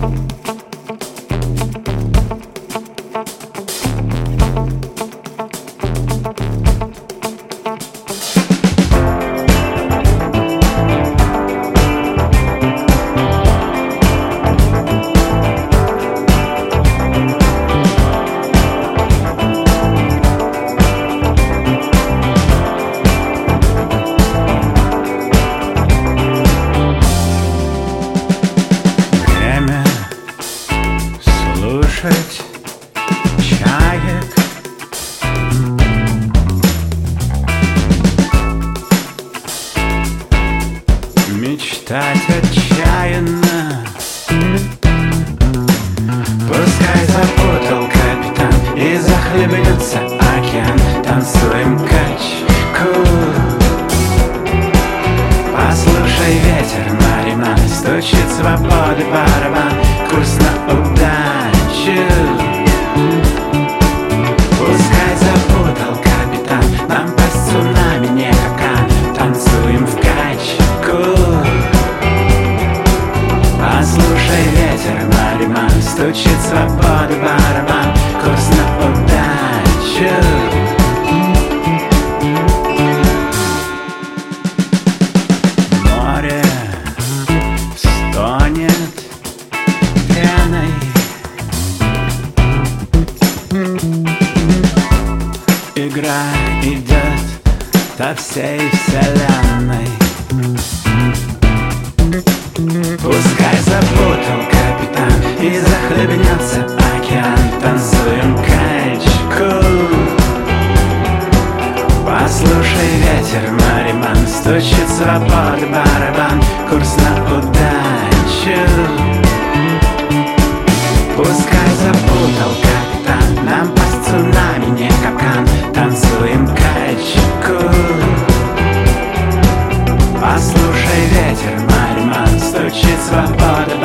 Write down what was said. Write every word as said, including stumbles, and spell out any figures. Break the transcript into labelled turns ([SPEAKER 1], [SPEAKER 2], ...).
[SPEAKER 1] Чаек, мечтать отчаянно. Пускай запутал капитан и захлебнется океан. Танцуем качку. Послушай ветер, мариман, стучит свободы барабан. Курс на удачу. Пускай запутал капитан, нам по цунами не капкан. Танцуем в качку. Послушай ветер, мариман, стучит свободы барабан. Курс на удачу. Море стонет пеной. Игра идет по всей вселенной. Пускай запутал капитан и захлебнется океан. Танцуем качку. Послушай ветер, мариман, стучит свободы барабан. Курс на удачу. Пускай запутал капитан, нам по цунами не капкан. Танцуем качку. Послушай ветер, мариман, стучит свобода